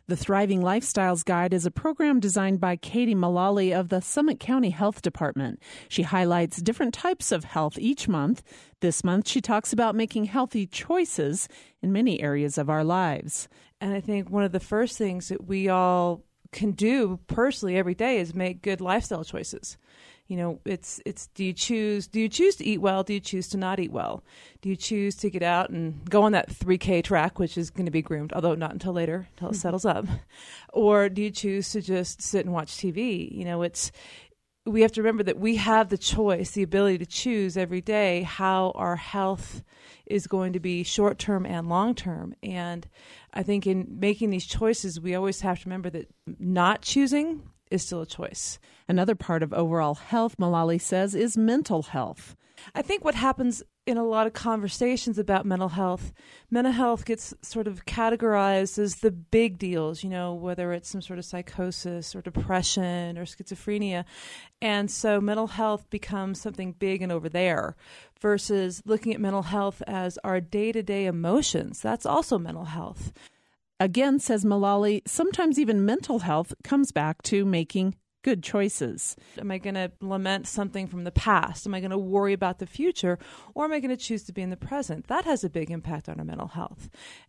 The Thriving Lifestyles Guide is a program designed by Katie Mullally of the Summit County Health Department. She highlights different types of health each month. This month, she talks about making healthy choices in many areas of our lives. And I think one of the first things that we all can do personally every day is make good lifestyle choices. You know, it's do you choose to eat well? Do you choose to not eat well? Do you choose to get out and go on that 3K track, which is going to be groomed, although not until later, until it settles up? Or do you choose to just sit and watch TV? You know, we have to remember that we have the choice, the ability to choose every day how our health is going to be short-term and long-term. And I think in making these choices, we always have to remember that not choosing is still a choice. Another part of overall health, Mullally says, is mental health. I think what happens in a lot of conversations about mental health gets sort of categorized as the big deals, you know, whether it's some sort of psychosis or depression or schizophrenia. And so mental health becomes something big and over there versus looking at mental health as our day-to-day emotions. That's also mental health. Again, says Mullally, sometimes even mental health comes back to making good choices. Am I going to lament something from the past? Am I going to worry about the future? Or am I going to choose to be in the present? That has a big impact on our mental health.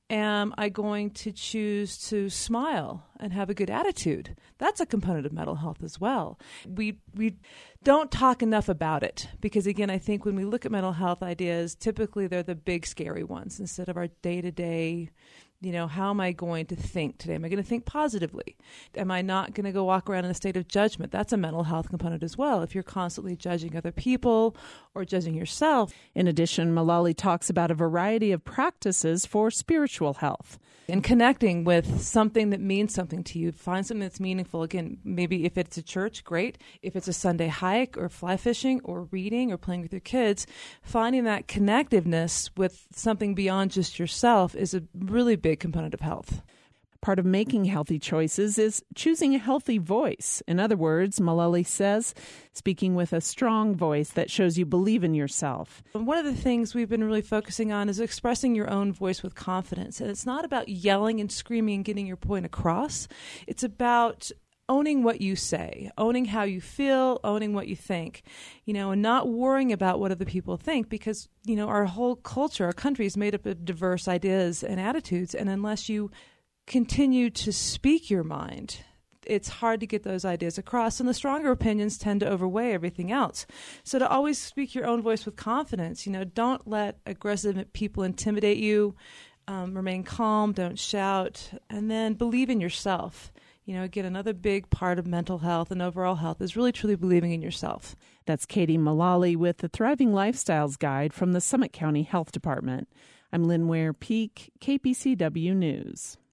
Am I going to choose to smile and have a good attitude? That's a component of mental health as well. We don't talk enough about it because, again, I think when we look at mental health ideas, typically they're the big scary ones instead of our day-to-day. You know, how am I going to think today? Am I going to think positively? Am I not going to go walk around in a state of judgment? That's a mental health component as well. If you're constantly judging other people or judging yourself. In addition, Mullally talks about a variety of practices for spiritual health. And connecting with something that means something to you. Find something that's meaningful. Again, maybe if it's a church, great. If it's a Sunday hike or fly fishing or reading or playing with your kids, finding that connectiveness with something beyond just yourself is a really big component of health. Part of making healthy choices is choosing a healthy voice. In other words, Mullally says, speaking with a strong voice that shows you believe in yourself. One of the things we've been really focusing on is expressing your own voice with confidence. And it's not about yelling and screaming and getting your point across. It's about owning what you say, owning how you feel, owning what you think, you know, and not worrying about what other people think because, you know, our whole culture, our country is made up of diverse ideas and attitudes. And unless you continue to speak your mind, it's hard to get those ideas across, and the stronger opinions tend to overweigh everything else. So to always speak your own voice with confidence, you know, don't let aggressive people intimidate you, remain calm, don't shout, and then believe in yourself. You know, again, another big part of mental health and overall health is really truly believing in yourself. That's Katie Mullally with the Thriving Lifestyles Guide from the Summit County Health Department. I'm Lynn Ware Peak, KPCW News.